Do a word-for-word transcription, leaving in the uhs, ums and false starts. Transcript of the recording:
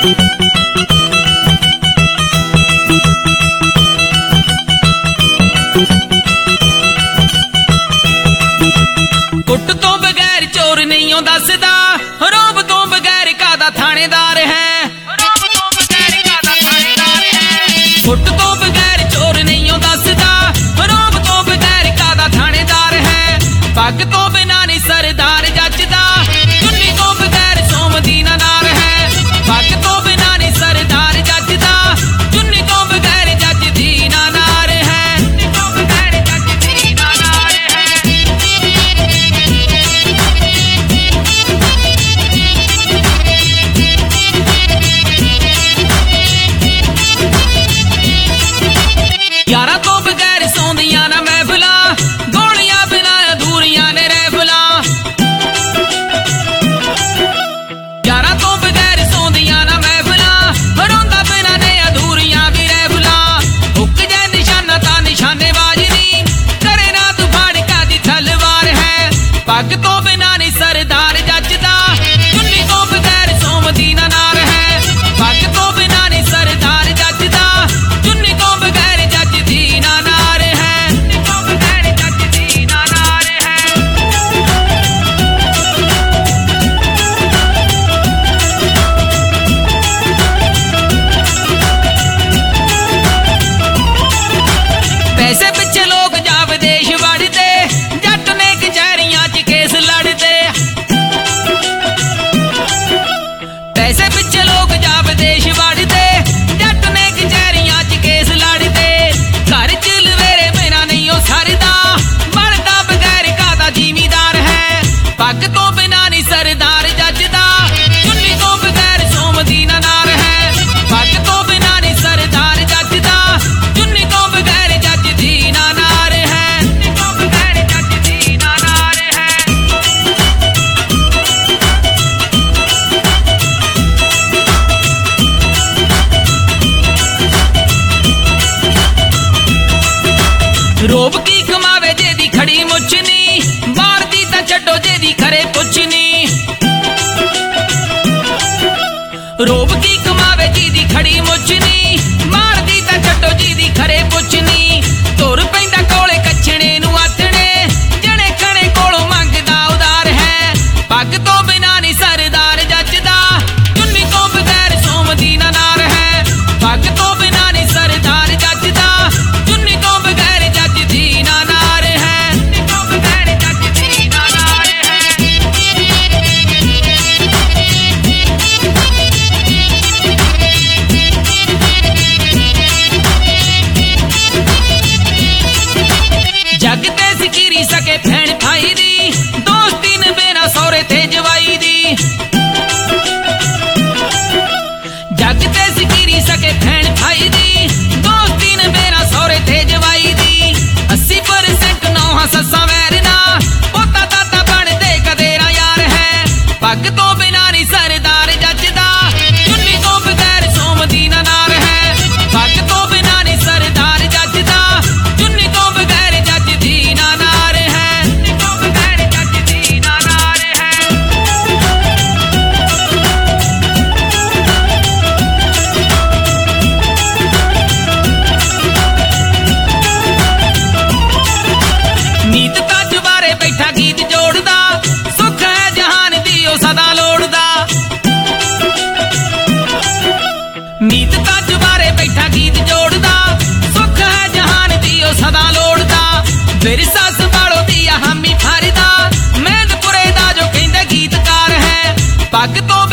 कुट तो बगैर चोर नहीं दसदा, रोब तो बगैर कादा थानेदार है। कुट तो बगैर चोर नहीं दसदा, रोब तो बगैर कादा थानेदार है। पग तो बिना नहीं सरदार जचदा, चुन्नी तो बगैर सोमदीना नार है। पग तो बिना नहीं सरदार जचदा, चुन्नी तो बगैर जचदीना नार है। यारा तो बगैर सौंदियां ना महफिला, गोलियां बिना अधूरियां ने रहफिला। यारा तो बगैर सौंदियां ना महफिला, रोंदा बिना ने अधूरियां भी रहफिला। हुक जाए निशाना ता निशानेबाज नी, करे ना तू फाड़का दी तलवार है। पग तो बिना नहीं सरदार जचदा, चुन्नी तो बगैर सोमदीना नार है। पग तो बिना नहीं सरदार जचदा, चुन्नी तो बगैर जचदीना नार है। पैसे पिछे लोग जा विदेश वड़दे, जट ने कचहरियां च केस लड़दे। पैसे पिछे लोग जा विदेश वड़दे, जट ने कचहरियां च केस लड़दे। घर च लवेरे बिना नहीं ओ सरदा, मरदा बगैर कादा जिमीदार है। पग तो बिना नहीं सरदार जचदा, चुन्नी तो बगैर सोमदीना नार है। पग तो बिना नहीं सरदार जचदा, चुन्नी तो बगैर जचदीना नार है। रोब की कमावे जेदी खड़ी मुचनी, बार दी ता छड्डो जेदी खरे पुछनी। रोब की कमावे जेदी खड़ी मुचनी, मार दी ता छड्डो जेदी खरे पुछनी। तुर पैंदा कोले कछणे नू आथणे, जणे खणे कोलों मंगदा उदार है। पग तो बिना नहीं सरदार जचदा, चुन्नी तो बगैर सोमदीना नार है। पग तो बिना नहीं सरदार जचदा, चुन्नी तो बगैर जचदीना नार है। जग ते सिकीरी सके भैन भाई दी, दोस्ती ने बिना सौरे थे जवाई दी। जग ते सिकीरी सके भैन भाई दी, दोस्ती ने बिना सौरे थे जवाई दी। अस्सी परसेंट नौहां सस्सां वैरना, पोता दादा बनदे कदेरा यार है। पग तो बिना नहीं सरदार जचदा, चुन्नी तो बगैर सोमदीना नार है। पग तो बिना नहीं सरदार जचदा, चुन्नी तो बगैर जचदीना नार है। नीत तज बारे बैठा गीत जोड़दा, सुख है जहान दी ओ सदा लोड़दा। नीत तज बारे बैठा गीत जोड़दा, सुख है जहान दी ओ सदा लोड़दा। विरसा संभालो दिया हामी फरदा, मैंदपुरे दा जो कहंदे गीतकार है। पग तो